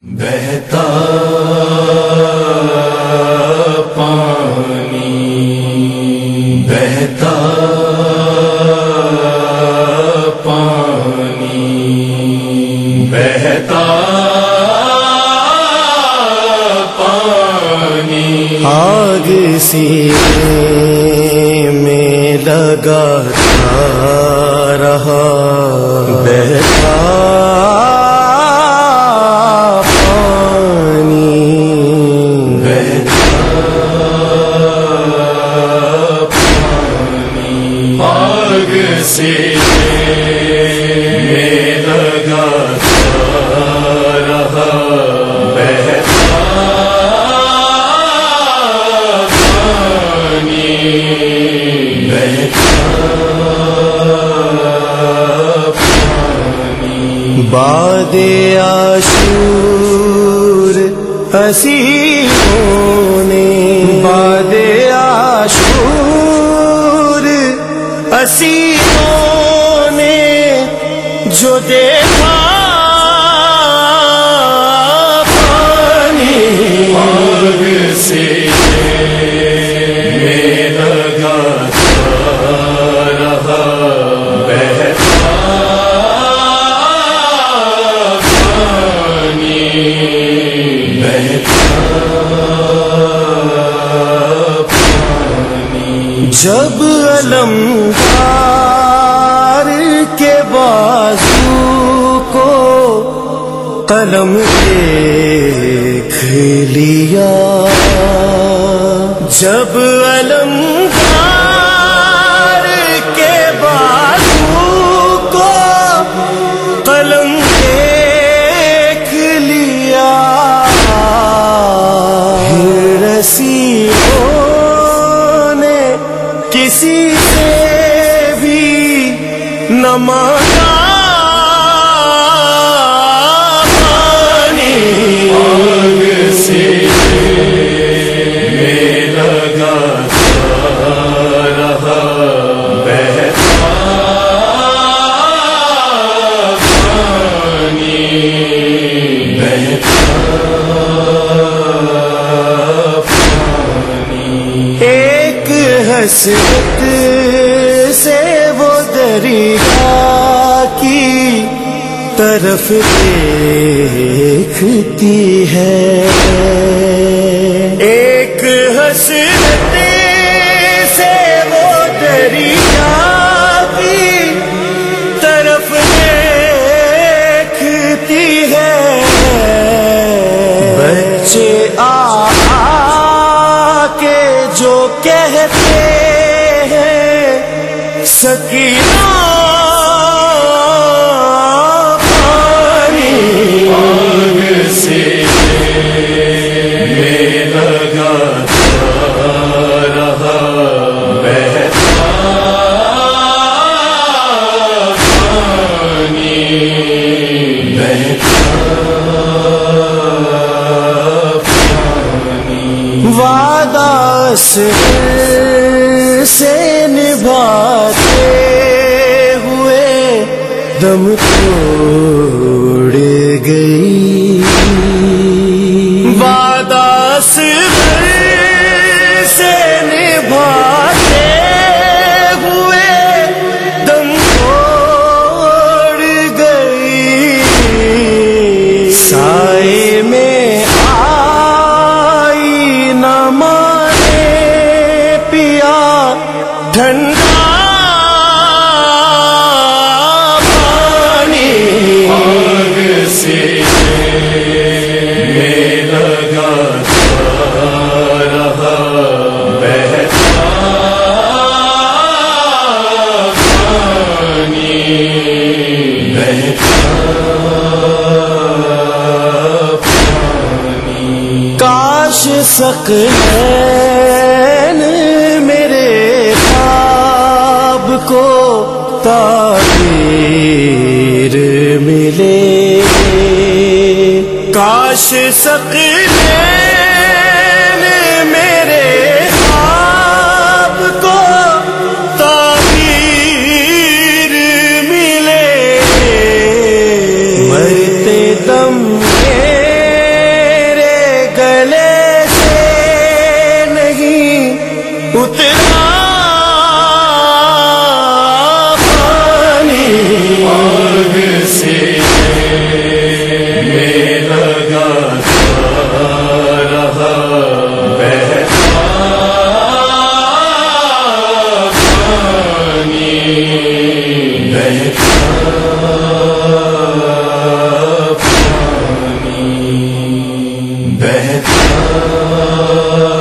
بہتا پانی بہتا پانی بہتا پانی آگ سینے میں لگاتا رہا بہتا سے میں لگاتا رہا بہتا پانی بہتا پانی بعد عاشور حسینوں نے بعد عاشور حسینوں نے جو دیکھا پانی آگ سے میں لگاتا رہا بہتا پانی بہتا پانی جب علمدار کے بازو کو قلم دیکھ لیا جب علمدار کے بازو کو قلم دیکھ لیا رسیوں نے کسی سے بھی نہ مانگا پانی آگ سے میں لگاتا رہا بہتا پانی بہتا پانی ایک حسرت سے وہ دریا کی طرف دیکھتی ہے ایک حسرت سے وہ دریا کی طرف دیکھتی ہے بچے کے جو کہتے ہیں سکینہ پانی آگ سے میں لگاتا رہا بہتا پانی بہتا پانی وعدہ سے نبھاتے ہوئے دم توڑ گئی وعدہ سے نبھاتے ہوئے دم توڑ گئی سائے میں آئی نہ مانے پیا ٹھنڈا پانی آگ سے میں لگاتا رہا بہتا پانی بہتا پانی کاش ثقلین میرے خواب کو تعبیر ملے کاش ثقلین میرے خواب کو تعبیر ملے مرتے دم بہتا